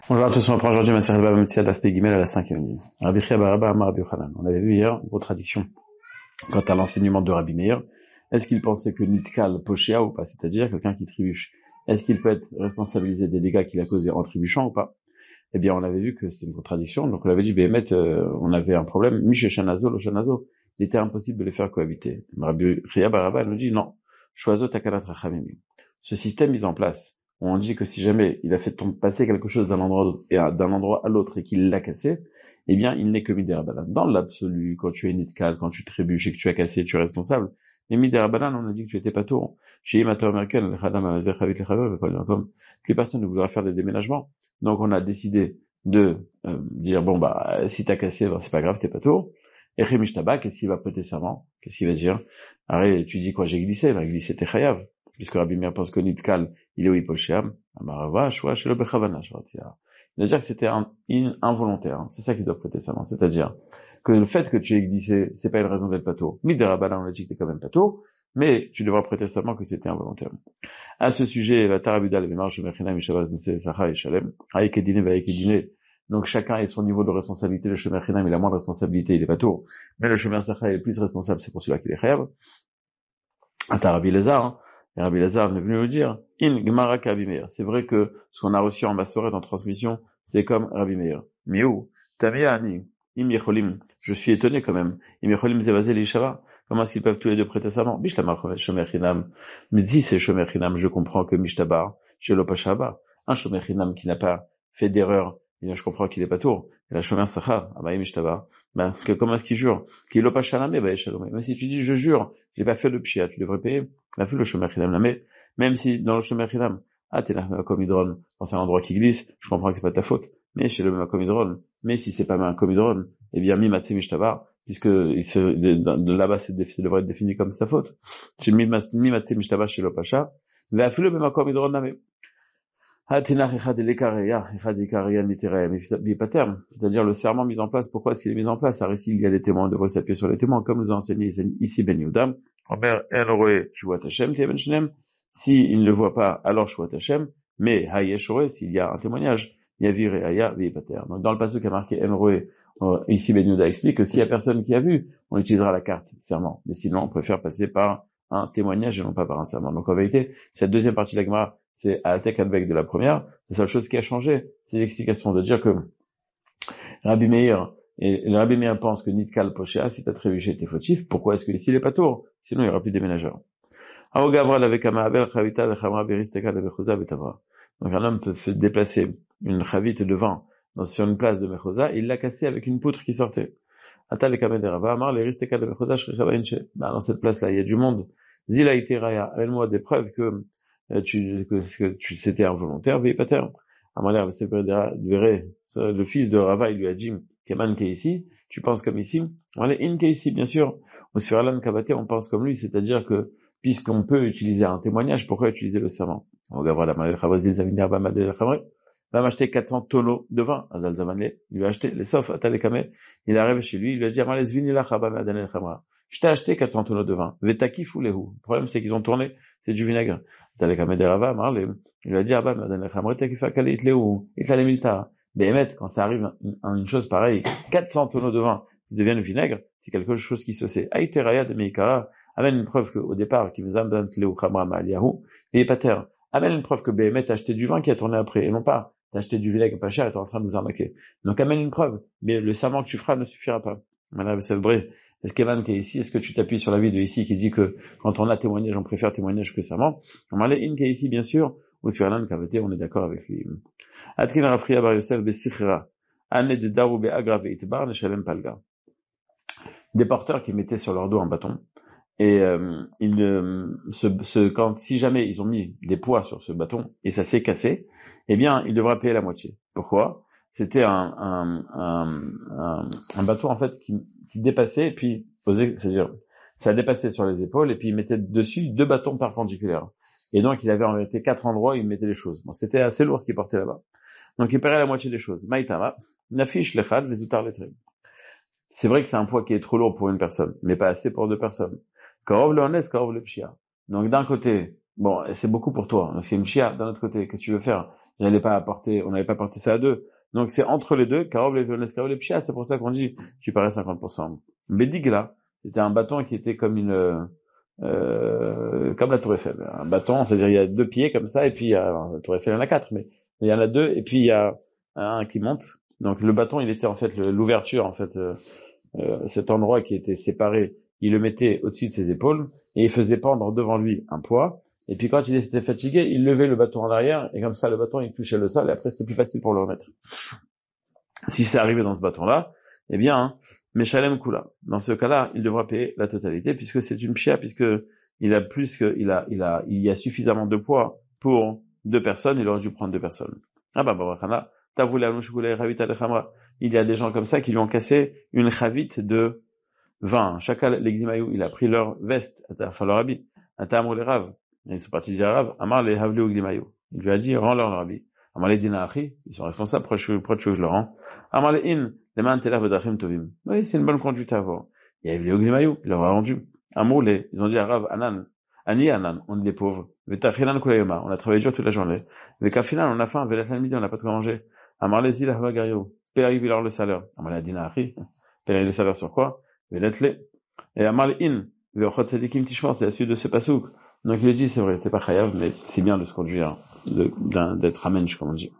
Bonjour à tous, on reprend aujourd'hui ma série Baba Metzia Daf Pegimel à la 5e ligne. Rabbi Chia bar Abba Amar Rabbi Yochanan. On avait vu hier une contradiction quant à l'enseignement de Rabbi Meir. Est-ce qu'il pensait que Nitkal Poshea ou pas, c'est-à-dire quelqu'un qui trébuche, est-ce qu'il peut être responsabilisé des dégâts qu'il a causés en trébuchant ou pas? Eh bien, on avait vu que c'était une contradiction, donc on avait dit, Behemet, on avait un problème, Miche Shanazo, lo Shanazo, il était impossible de les faire cohabiter. Rabbi Chia bar Abba nous dit, non, Shoazo Takalat Rachamim. Ce système mis en place, on dit que si jamais il a fait passer quelque chose d'un endroit à l'autre et qu'il l'a cassé, eh bien, il n'est que midérabanan. Dans l'absolu, quand tu es nitkal, quand tu trébuches et que tu as cassé, tu es responsable. Mais midérabanan, on a dit que tu étais pas tour. Chez Imato American, plus personne ne voudra faire des déménagements. Donc, on a décidé de dire, bon, bah, si t'as cassé, ben, c'est pas grave, t'es pas tour. Et Chemishtaba, qu'est-ce qu'il va prêter serment? Qu'est-ce qu'il va dire? Arrête, tu dis quoi, j'ai glissé, ben, glisser t'es chayav. Puisque Rabbi Meir pense que Nitkal, il est où Hiposhéam, Amarava, Shua, Shelo Bechavana, il va dire que c'était involontaire, hein. C'est ça qui doit prêter serment. C'est-à-dire que le fait que tu aies glissé, c'est pas une raison d'être pato. Midérabala, on a dit que t'es quand même pato, mais tu devras prêter serment que c'était involontaire. À ce sujet, la Tarabuda, le Mémar, Shemechina, Mishavaz, Nse, Sacha et Shalem, Aïkedine, Vaïkedine. Donc chacun a son niveau de responsabilité. Le Shomer Chinam, il a moins de responsabilité, il est pato. Mais le Shomer Sacha est plus responsable, c'est pour celui-là qu'il est chayav. À Rabbi Lézar, hein. Et Rabbi Lazar est venu nous dire, in Gemara Rabbi Meir. C'est vrai que ce qu'on a reçu en Massoret, en transmission, c'est comme Rabbi Meir. Mais où? Tamia ani, im yecholim. Je suis étonné quand même. Im yecholim zevazel ishava. Comment est-ce qu'ils peuvent tous les deux prêter serment? Bishlamar shomer chinam. Mais si c'est shomer chinam, je comprends que mishtabar, shelo pashaba. Un shomer chinam qui n'a pas fait d'erreur, je comprends qu'il est pas tour. Et la shomer sacha, abaye mishtabar. Ben, comment est-ce qu'il jure? Qu'il lo pashaname, ben, shalom. Mais si tu dis, je jure, j'ai pas fait le pshia, tu devrais payer. On a fait le Shomer Chinam, mais même si dans le Shomer Chinam, t'es là, comme hydrone, quand c'est un endroit qui glisse, je comprends que c'est pas ta faute, mais chez le Makom Hydrone, mais si c'est pas un Makom Hydrone, eh bien, Mimatse Mishtabar, puisque de là-bas, ça devrait être défini comme sa faute. Chez Mimatse Mishtabar, chez le Pacha, va faire le Makom Hydrone, mais c'est-à-dire le serment mis en place. Pourquoi est-ce qu'il est mis en place? Il y a les témoins, on devrait s'appuyer sur les témoins, comme nous a enseigné ici Ben Yehuda. S'il ne le voit pas, alors Shuat Hashem, mais Hayeshore, s'il y a un témoignage, Yavir et Haya Veipater. Donc dans le passage qui a marqué Enroé, ici Ben Yehuda explique que s'il y a personne qui a vu, on utilisera la carte de serment. Mais sinon, on préfère passer par un témoignage et non pas par un serment. Donc en vérité, cette deuxième partie de la Gemara, c'est à Atek Advek de la première. La seule chose qui a changé, c'est l'explication de dire que Rabbi Meir pense que Nitkal Poshea, si t'as trébuché, t'es fautif. Pourquoi est-ce que ici il est pas tour? Sinon il y aura plus de déménageurs. Donc un homme peut déplacer une chavite de vin sur une place de Mechosa, et il l'a cassé avec une poutre qui sortait. Dans cette place-là, il y a du monde. Zila Iteraya, amène-moi des preuves que c'était involontaire, Veipater. Le fils de Rava, il lui a dit, Keman ici, tu penses comme ici? On est in ici, bien sûr. Au Sferalan Kabate, on pense comme lui, c'est-à-dire que, puisqu'on peut utiliser un témoignage, pourquoi utiliser le serment? Va m'acheter 400 tonneaux de vin, Azal Zamanle, il lui a acheté, les sauf, Atalekame, il arrive chez lui, il lui a dit, je t'ai acheté 400 tonneaux de vin, Vetakif ou Lehu. Le problème, c'est qu'ils ont tourné, c'est du vinaigre. Atalekame de Rava, il lui a dit, Béhémet, quand ça arrive une chose pareille, 400 tonneaux de vin qui deviennent vinaigre, c'est quelque chose qui se sait. Aïteraya de Meikara, amène une preuve qu'au départ, qui nous amène Léo Khamra Maliahu, et Pater, amène une preuve que Béhémet a acheté du vin qui a tourné après, et non pas, t'as acheté du vinaigre pas cher et t'es en train de nous arnaquer. Donc amène une preuve, mais le serment que tu feras ne suffira pas. Madame Sevbré, est-ce qu'Evan qui est ici, est-ce que tu t'appuies sur la vie de ici qui dit que quand on a témoignage, on préfère témoignage que serment? On va aller in qui est ici, bien sûr, ou sur Alan Kavete, on est d'accord avec lui. Atkin Rafria Bar Yosef Besikhra, Ane de Daroube Agrave Itbar, Neshalem Palga. Des porteurs qui mettaient sur leur dos un bâton, et si jamais ils ont mis des poids sur ce bâton et ça s'est cassé, eh bien il devra payer la moitié. Pourquoi? C'était un bâton en fait qui dépassait et puis c'est-à-dire ça dépassait sur les épaules et puis il mettait dessus 2 bâtons perpendiculaires. Et donc il avait en vérité 4 endroits où il mettait les choses. Bon, c'était assez lourd ce qu'il portait là-bas. Donc il paierait la moitié des choses. Maïtama, nafish lechad les utar letrem. C'est vrai que c'est un poids qui est trop lourd pour une personne, mais pas assez pour 2 personnes. Karov le honest, karov le pshia. Donc d'un côté, bon, c'est beaucoup pour toi. Donc c'est une pshia. D'un autre côté, qu'est-ce que tu veux faire? on n'avait pas apporté ça à deux. Donc c'est entre les deux, Karov, les violences, Karov, les pchia, c'est pour ça qu'on dit, tu parais 50%. Mais Digla, c'était un bâton qui était comme comme la Tour Eiffel. Un bâton, c'est-à-dire il y a deux pieds comme ça, et puis la Tour Eiffel, il y en a quatre, mais il y en a deux, et puis il y a un qui monte. Donc le bâton, il était en fait l'ouverture, en fait, cet endroit qui était séparé, il le mettait au-dessus de ses épaules, et il faisait pendre devant lui un poids, et puis quand il était fatigué, il levait le bâton en arrière, et comme ça le bâton il touchait le sol, et après c'était plus facile pour le remettre. Si c'est arrivé dans ce bâton-là, eh bien, Meshalem Kula. Dans ce cas-là, il devra payer la totalité, puisque c'est une pchia, puisque il a plus que, il y a suffisamment de poids pour deux personnes, il aurait dû prendre deux personnes. Ah bah, il y a des gens comme ça qui lui ont cassé une chavite de vin. Chacun, les Gdimayou, il a pris leur veste, enfin leur habit. Atamou les raves. Ils sont partis dire raves. Amar les havlé au Gdimayou. Il lui a dit, rends leur habit. Amar les dina achri. Ils sont responsables, pourquoi tu veux que je le rends? Amar les in. Les mains telav d'achim tovim. Oui, c'est une bonne conduite à avoir. Il y a havlé au Gdimayou. Il leur a rendu. Amar les, ils ont dit à rav, anan. Ani anan. On est des pauvres. Vetachinan kulayoma. On a travaillé dur toute la journée. Vekafinan, on a faim. Velatlan midi, on n'a pas de quoi manger. Amar les il havagario. Paye leur le salaire. Amar les dina achri. Paye le salaire sur quoi? Velatle. Et Amal in, ve'ochot tzadikim tishmor, c'est la suite de ce pasouk. Donc il dit, c'est vrai, t'es pas chayav, mais c'est bien de se conduire, d'être amenche, comme on dit.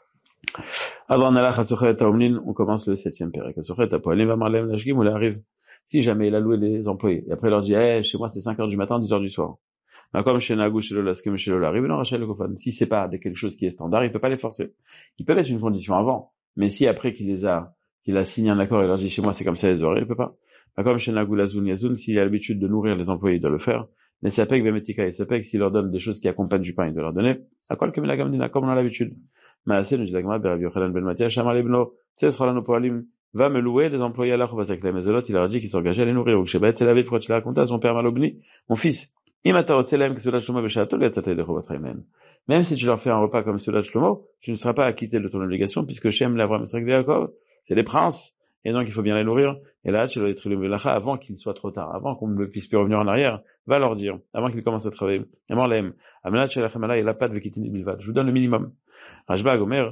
Avant Nalach Asochet Taomlin, on commence le 7e pérec. Asochet Apoalim Vamarlem Nashgim, où il arrive. Si jamais il a loué les employés, et après il leur dit, chez moi c'est 5h du matin, 10h du soir. Comme chez Nagou, chez Lolaskem, chez Lola, arrive, non, Rachel le Kofan. Si c'est pas quelque chose qui est standard, il peut pas les forcer. Il peut mettre une condition avant. Mais si après qu'il a signé un accord et leur dit, chez moi c'est comme ça les horaires, il peut pas. Comme chez Nagou Lazoun Yazoun, s'il a l'habitude de nourrir les employés, il doit le faire. Mais Sapek Vemetika et Sapek, s'il leur donne des choses qui accompagnent du pain, il doit leur donner. À quoi le Kamila comme on a l'habitude. Maasé, nous dit l'agma, Berav Yochanan Ben Matia, Shamar Lebno, Tsesrolano Poalim, va me louer des employés à la Chouvasak la Mezolot, il leur a dit qu'il s'engageait à les nourrir. Ou Shebat, c'est la vie, pourquoi tu l'as raconté à son père Malobni, mon fils. Imata Oselem, que cela Shlomo Beshato, Gatsatay de Chouvatraimen. Même si tu leur fais un repas comme cela Shlomo, tu ne seras pas acquitté de ton obligation, puisque Shem, l'Avram, Yaakov, c'est les princes. Et donc, il faut bien les nourrir. Et là, tu leur dis, avant qu'il soit trop tard, avant qu'on ne puisse plus revenir en arrière, va leur dire, avant qu'ils commencent à travailler. Et moi, l'aime. Amenat, Shelachemala, il a pas de Vekitini Bilvad. Je vous donne le minimum. Rajba, Gomer,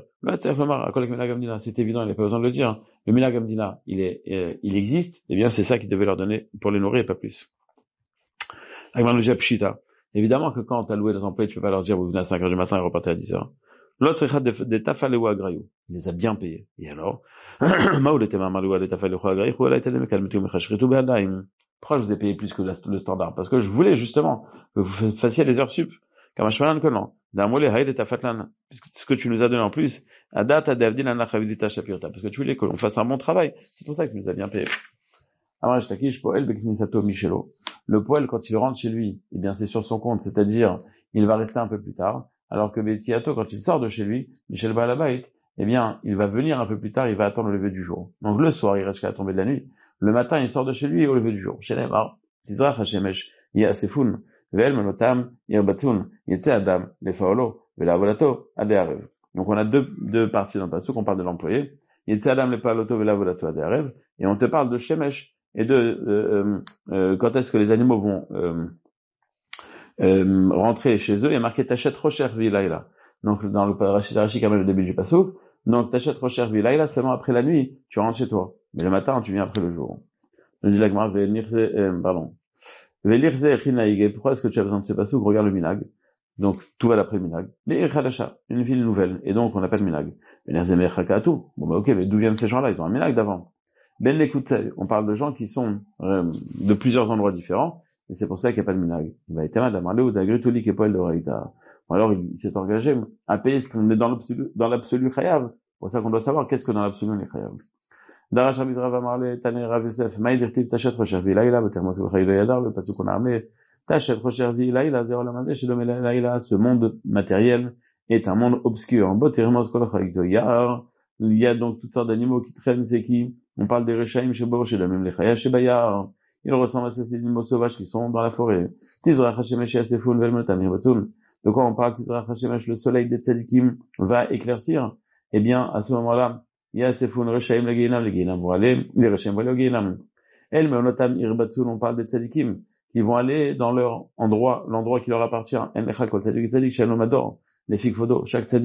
c'est évident, il n'a pas besoin de le dire. Le Milagamdina, il existe. Eh bien, c'est ça qu'il devait leur donner pour les nourrir et pas plus. Agmanuja Pshita. Évidemment que quand tu as loué les employés, tu peux pas leur dire, vous venez à 5h du matin et repartez à 10h. L'autre c'est des tafalewa agrayou. Il les a bien payés. Et alors, pourquoi je vous ai payé plus que le standard? Parce que je voulais justement que vous fassiez les heures sup. Comme je que non. Puisque ce que tu nous as donné en plus, parce que tu voulais qu'on fasse un bon travail. C'est pour ça que tu nous as bien payé. Le poël, quand il rentre chez lui, eh bien, c'est sur son compte, c'est-à-dire, il va rester un peu plus tard. Alors que Betiato, quand il sort de chez lui, Michel Balabait, eh bien, il va venir un peu plus tard, il va attendre le lever du jour. Donc, le soir, il reste jusqu'à la tombée de la nuit. Le matin, il sort de chez lui et au lever du jour. Shenemar, Tizrach Hashemesh, Yasefoun, Ve'el Menotam, Yerbatun, Yetse Adam, Lefaolo, Ve'lavolato, Adearev. Donc, on a deux parties dans le passage, on parle de l'employé. Yetse Adam, Lefaoloto, Ve'lavolato, Adearev. Et on te parle de Shemesh et de, quand est-ce que les animaux vont, rentrer chez eux, il y a marqué Tachet Rocher Vilaïla. Donc, dans le Rashi quand même le début du Passouk. Donc, Tachet Rocher Vilaïla, seulement après la nuit, tu rentres chez toi. Mais le matin, tu viens après le jour. Je dis la Gemara, pourquoi est-ce que tu as besoin de ce Passouk? Regarde le Minag. Donc, tout va d'après le Minag. Une ville nouvelle. Et donc, on appelle Minag. Bon, bah, ok, mais d'où viennent ces gens-là? Ils ont un Minag d'avant. Ben l'écoutez, on parle de gens qui sont, de plusieurs endroits différents. Et c'est pour ça qu'il n'y a pas de minag. Il va être mal d'amarler ou d'agritoli qui est pas le raïta. Alors, il s'est engagé à payer ce qu'on est dans l'absolu chayav. C'est pour ça qu'on doit savoir qu'est-ce que dans l'absolu on est chayav. Darash Abizra va marler, Taner Ravesef, Maïdirtiv Tachet Rochervi Laïla, Botermosu Chaylo Yadar, le passage qu'on a armé, Tachet Rochervi Laïla, Zéro Lamandé, chez Domé Laïla, ce monde matériel est un monde obscur. Botermos Kolachaylo Yar, il y a donc toutes sortes d'animaux qui traînent, c'est qui? On parle des Rechaim chez Bo, chez le même les Chaya, chez Bayar. Il ressemble à ces animaux sauvages qui sont dans la forêt. Tizrach Hashemesh Yasefoun Velmotam Yabatun. De quoi on parle? Tizrach Hashemesh, le soleil des tzadikim va éclaircir. Eh bien, à ce moment-là, Yasefoun Rechaim le Geinam vont aller, les Rechaim vont aller au Geinam. El Meonotam Irbatun, on parle des tzadikim, qui vont aller dans leur endroit, l'endroit qui leur appartient. En Echakol Tzadik Tzadik Shalom Ador, les Fikfodo, chaque tzadik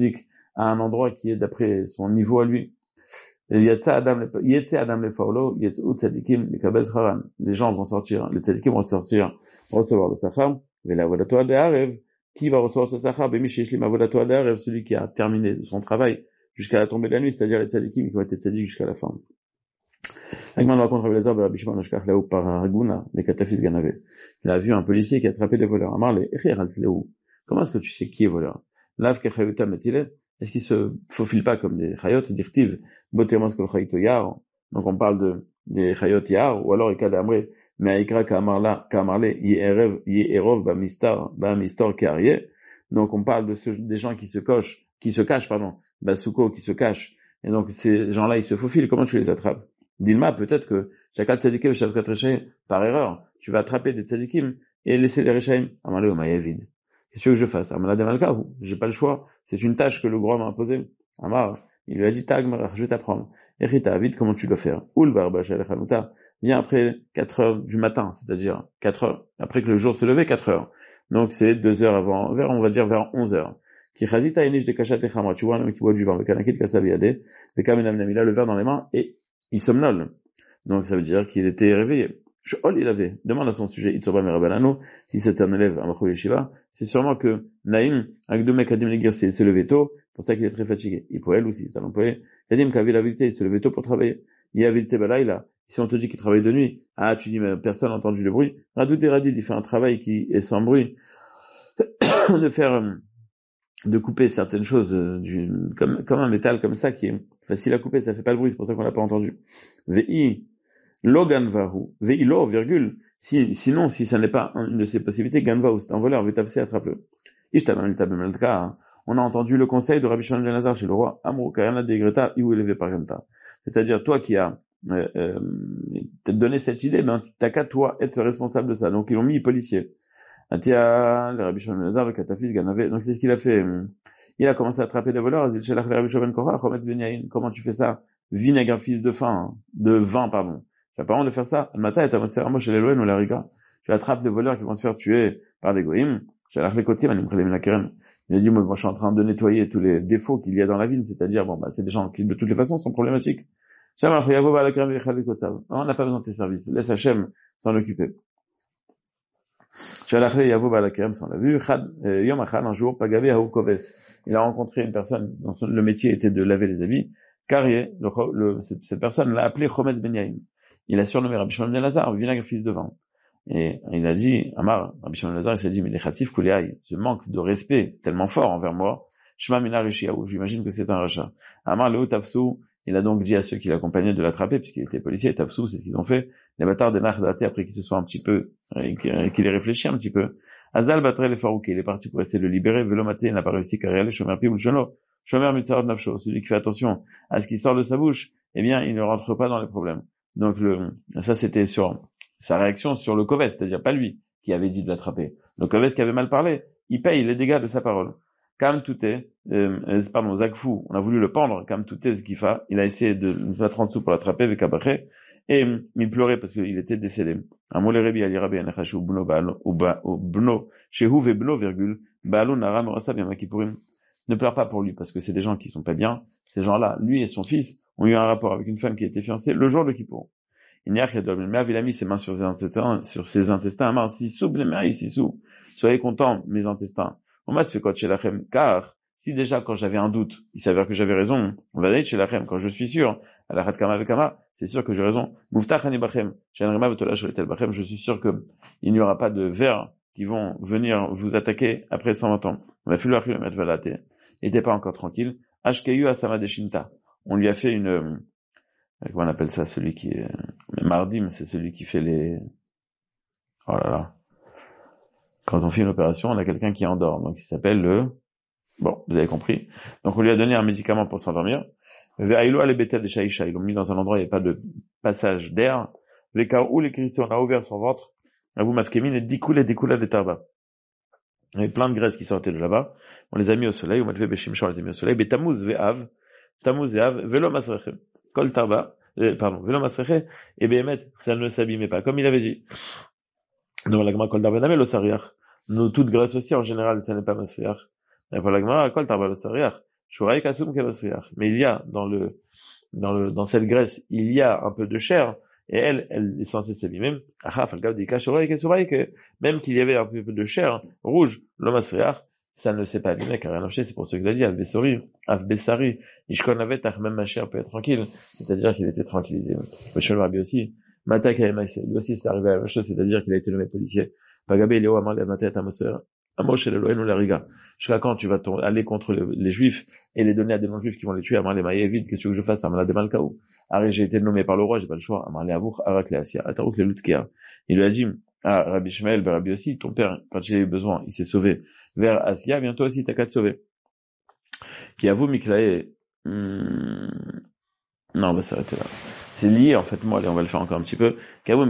à un endroit qui est d'après son niveau à lui. Yetze Adam Lefaolo, Yetzu Tzadikim, Lekabel Scharan. Les gens vont sortir, les tzadikim vont sortir, recevoir le sachar, et la Avodato Ad Haarev, qui va recevoir ce sachar? Bemi Sheshlim Avodato Ad Haarev, celui qui a terminé son travail jusqu'à la tombée de la nuit, c'est-à-dire les tzadikim qui ont été tzadik jusqu'à la fin. Agman raconte Rabbi Elazar, Rabbi Shimon Ashkach Laou par Arguna, les Katafis Ganave. Il a vu un policier qui a attrapé des voleurs. Amar le Echir Alzleou. Comment est-ce que tu sais qui est voleur? Lav Kechayuta Metilet. Est-ce qu'il se faufile pas comme des chayot, dirtiv, botemas kol chayito yar? Donc on parle des chayot yar, ou alors ikad amre, mais aikra kamarle, yerov ba mistor kariye. Donc on parle des gens qui se cachent, basuko, qui se cachent. Et donc ces gens-là, ils se faufilent. Comment tu les attrapes? Dilma, peut-être que chakat tzadikim, chakat rechaim, par erreur, tu vas attraper des tzadikim et laisser les rechaim. Amalé o mayavid. Qu'est-ce que je fasse? Amala de Malka, j'ai pas le choix. C'est une tâche que le grand m'a imposée. Amar, il lui a dit, Tagmar, je vais t'apprendre. Echita, vite, comment tu dois faire? Oul barba shalchanuta. Viens après 4 heures du matin, c'est-à-dire 4 heures. Après que le jour s'est levé, 4 heures. Donc c'est 2 heures avant, on va dire vers 11 heures. Qui chazita enish de kachat echamra. Tu vois un homme qui boit du vin, avec un akit kasaviade, avec un menam il a le verre dans les mains et il somnole. Donc ça veut dire qu'il était réveillé. Il avait, demande à son sujet, Itzoba Merabalano, si c'est un élève à Machou Yeshiva, c'est sûrement que Naïm, avec deux mecs Kadim Legir, s'est levé tôt, pour ça qu'il est très fatigué. Il pourrait, aussi, ça l'employé. Kadim Kavi la vérité, il s'est levé tôt pour travailler. Il y avait le Tebalaïla. Si on te dit qu'il travaille de nuit, ah, tu dis, mais personne n'a entendu le bruit. Radou Radid, il fait un travail qui est sans bruit. De couper certaines choses, comme un métal comme ça, qui est facile à couper, ça fait pas le bruit, c'est pour ça qu'on l'a pas entendu. VI, Logan Vahu, Veilo, virgule, sinon, si ça n'est pas une de ces possibilités, Ganvahu, c'est un voleur, Vetapse, attrape-le. On a entendu le conseil de Rabbi Shimon ben Elazar chez le roi, Amrou, Kayana de Greta, Iou élevé par Ganta. C'est-à-dire, toi qui as, donné cette idée, ben, t'as qu'à toi être responsable de ça. Donc, ils l'ont mis policier. Atia, le Rabbi Shimon ben Elazar, avec Katafis, Ganavé. Donc, c'est ce qu'il a fait. Il a commencé à attraper des voleurs, Azil Shelach, le Rabbi Shimon ben Korach, Chometz ben Yain. Comment tu fais ça? Vinaigre, fils de vin, pardon. Tu n'as pas honte de faire ça? Le matin, tu as moi chez les Loen ou la Riga. Tu attrapes des voleurs qui vont se faire tuer par des goïms. Il a dit, moi, je suis en train de nettoyer tous les défauts qu'il y a dans la ville, c'est-à-dire, c'est des gens qui, de toutes les façons, sont problématiques. On n'a pas besoin de tes services. Laisse Hachem s'en occuper. On l'a vu. Un jour, il a rencontré une personne dont le métier était de laver les habits. Carrier, cette personne l'a appelé Chometz ben Yain. Il a surnommé Rabbi Shimon ben Elazar, vinaigre fils de vin. Et il a dit, Amar, Rabbi Shimon ben Elazar, il s'est dit, mais les khatif kuleai, ce manque de respect tellement fort envers moi, Shema mina rishiaou, j'imagine que c'est un rachat. Amar leo tafsou, il a donc dit à ceux qui l'accompagnaient de l'attraper, puisqu'il était policier, tafsou, c'est ce qu'ils ont fait, les bâtards des nachdaté, après qu'ils se soient un petit peu, qu'il ait réfléchi un petit peu. Azal batre les farouk, il est parti pour essayer de le libérer, velomaté, il n'a pas réussi, car il shomer pibul shono, shomer mitzarot nafsho, celui qui fait attention à ce qui sort de sa bouche, eh bien, il ne rentre pas dans les problèmes. Donc ça c'était sur sa réaction sur le Koves, c'est-à-dire pas lui qui avait dit de l'attraper. Le Koves qui avait mal parlé, il paye les dégâts de sa parole. Kam Touté, Zakfou, on a voulu le pendre, Kam Touté Zkifa, il a essayé de nous mettre en dessous pour l'attraper avec Abaché, et il pleurait parce qu'il était décédé. Amole Rebi Ali Rabbi Anachash ou Bno, Shehu ve Bno, virgule, Baalo Nara Morasa Yom Kippourim. Ne pleure pas pour lui parce que c'est des gens qui sont pas bien. Ces gens-là, lui et son fils, ont eu un rapport avec une femme qui était fiancée le jour de Kippour. Il n'y a rien de mais il a mis ses mains sur ses intestins, Amar, Sissou, Sissou. Soyez contents, mes intestins. On m'a fait quoi chez lachem, car, si déjà, quand j'avais un doute, il s'avère que j'avais raison, on va aller chez lachem, quand je suis sûr, à la kama vekama, c'est sûr que j'ai raison. Muftach ani bachem, shenrema betolash tel bachem, je suis sûr que il n'y aura pas de vers qui vont venir vous attaquer après 120 ans. On va faire le mettre valate. Il n'était pas encore tranquille. Ashkeyu asama deshinta. On lui a fait comment on appelle ça, celui qui est, mardim, c'est celui qui fait les, oh là là. Quand on fait une opération, on a quelqu'un qui endort. Donc, il s'appelle bon, vous avez compris. Donc, on lui a donné un médicament pour s'endormir. Ve'aïlo al-betel de shaïcha. Ils l'ont mis dans un endroit où il n'y a pas de passage d'air. Ve'karou l'écrissé, on a ouvert son ventre. Avou mafkemin et dikoula de tarba. Il y avait plein de graisses qui sortaient de là-bas. On les a mis au soleil. On m'a fait beshimshon, on les a mis au soleil. Betamuz ve'av. Tamuz ve'av. Velo masrechem. Kol tarba. Velo masrechem. Et behemet, ça ne s'abîmait pas. Comme il avait dit. Donc, la gma kol tarba namel au sariach. Nous, toute graisse aussi, en général, ça n'est pas masriach. Et pour la gma, kol tarba au sariach. Shouraï Kasum Kebasriach. Mais il y a, dans cette graisse, il y a un peu de chair, et elle est censée s'abîmer. Que même qu'il y avait un peu de chair rouge, l'homasriach, ça ne s'est pas abîmé, car un c'est pour ce qu'il a dit, Al-Bessari, Ishkon avait, même ma chair peut être tranquille, c'est-à-dire qu'il était tranquillisé. Monsieur le Rabbi aussi, Matak lui aussi c'est arrivé à la même chose, c'est-à-dire qu'il a été nommé policier. Pagabé, Léo, Amal, Matet, Amosh, Elohen, la Riga. Jusqu'à quand tu vas aller contre les Juifs et les donner à des non-Juifs qui vont les tuer, Amar les mailles vides, qu'est-ce que je fasse, Amar la Demalkaou. Arrête, j'ai été nommé par le roi, j'ai pas le choix, Amar les Avour, Arak les Asia, Atarouk les Lutkea. Il lui a dit, ah, Rabbi Shmael, Rabbi aussi, ton père, quand il a eu besoin, il s'est sauvé vers Asia, bientôt aussi, t'as qu'à te sauver. Qui avoue, Miklae, non, on va s'arrêter là. C'est lié, en fait, moi, allez, on va le faire encore un petit peu. Quand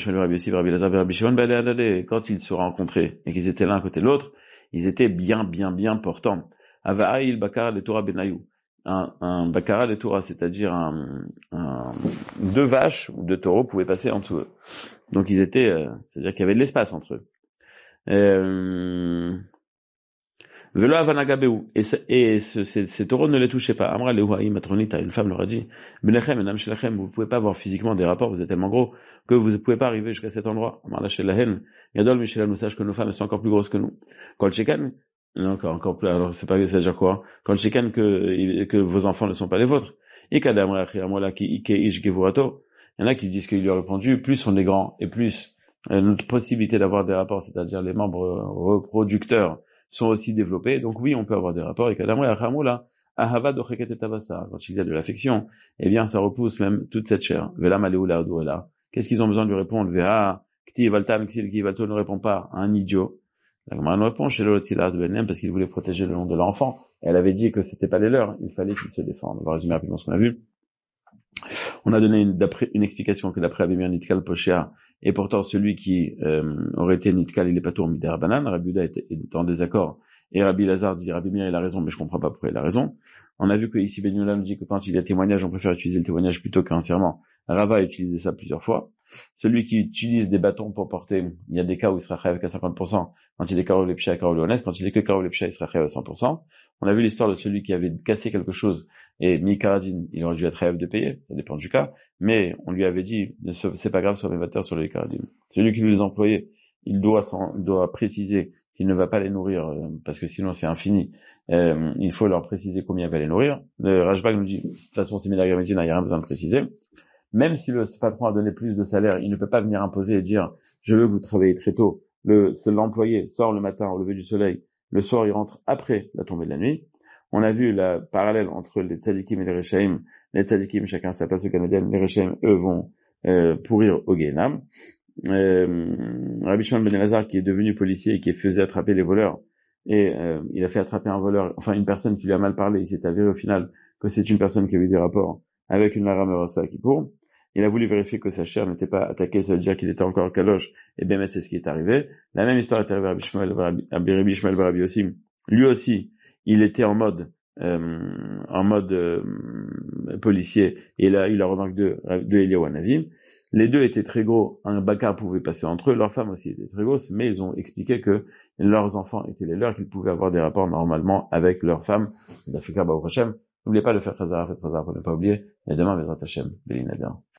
ils se rencontraient et qu'ils étaient l'un à côté de l'autre, ils étaient bien portants. Avaïl Bakara le Torah Benayou. Un Bakara le Torah, c'est-à-dire deux vaches ou deux taureaux pouvaient passer entre eux. Donc ils étaient, c'est-à-dire qu'il y avait de l'espace entre eux. Velo avanagabeu. Et ces taureaux ne les touchaient pas. Amra lehuaï matronita, une femme leur a dit, Benechem, enam shelachem, vous pouvez pas avoir physiquement des rapports, vous êtes tellement gros, que vous ne pouvez pas arriver jusqu'à cet endroit. Amra shelahen, yadol michelanu, sache que nos femmes sont encore plus grosses que nous. Quand le shekan, encore plus, alors c'est pas, ça veut dire quoi? Quand le shekan que vos enfants ne sont pas les vôtres. Et kadamra achiamola ki ike ish gevurato. Il y en a qui disent qu'il lui a répondu, plus on est grand, et plus, notre possibilité d'avoir des rapports, c'est-à-dire les membres reproducteurs, sont aussi développés. Donc oui, on peut avoir des rapports. Et quand il y a de l'affection, eh bien, ça repousse même toute cette chair. Qu'est-ce qu'ils ont besoin de lui répondre? Ne répond pas à un idiot. La Gemara nous répond chez parce qu'il voulait protéger le nom de l'enfant. Elle avait dit que c'était pas les leurs. Il fallait qu'ils se défendent. On va résumer rapidement ce qu'on a vu. On a donné une explication que d'après Abimir Nitkal Poshea, et pourtant celui qui aurait été Nitkal, il est pas tout en Midera Banane. Rabbi Uda était en désaccord, et Rabbi Lazare dit Rabbi Mir il a raison, mais je comprends pas pourquoi il a raison. On a vu que ici Ben Yola nous dit que quand il y a témoignage, on préfère utiliser le témoignage plutôt qu'un serment. Rava a utilisé ça plusieurs fois. Celui qui utilise des bâtons pour porter, il y a des cas où il sera chayav à 50%, quand il est karov le psha, karov le honest, quand il est que karov le psha, il sera chayav à 100%. On a vu l'histoire de celui qui avait cassé quelque chose, et Mikaradin, il aurait dû être chayav de payer, ça dépend du cas, mais on lui avait dit, c'est pas grave, sois mévateur sur les Mikaradin. Celui qui les employés, il doit préciser qu'il ne va pas les nourrir, parce que sinon c'est infini. Il faut leur préciser combien il va les nourrir. Le Rajbag nous dit, de toute façon c'est Milagramédine, il n'y a rien besoin de préciser. Même si le patron a donné plus de salaire, il ne peut pas venir imposer et dire, je veux que vous travaillez très tôt. L'employé sort le matin au lever du soleil, le soir il rentre après la tombée de la nuit. On a vu la parallèle entre les tzadikim et les rechaim. Les tzadikim, chacun sa place au Canadien, les rechaim, eux, vont pourrir au Guénam. Rabbi Shimon ben Elazar, qui est devenu policier et qui faisait attraper les voleurs, et il a fait attraper un voleur, enfin une personne qui lui a mal parlé, il s'est avéré au final que c'est une personne qui a eu des rapports avec une Lara Merosa qui pour. Il a voulu vérifier que sa chair n'était pas attaquée, ça veut dire qu'il était encore en caloche, et bien c'est ce qui est arrivé. La même histoire est arrivée à Rabbi Shmuel Barabi aussi. Lui aussi, il était en mode policier, et là il a remarqué de Eliyahu Hanavi. Les deux étaient très gros, un bakar pouvait passer entre eux, leurs femmes aussi étaient très grosses, mais ils ont expliqué que leurs enfants étaient les leurs, qu'ils pouvaient avoir des rapports normalement avec leurs femmes. N'oubliez pas de faire Khazara, faites Khazara pour ne pas oublier, et demain, Bezrat Hashem, Belinada.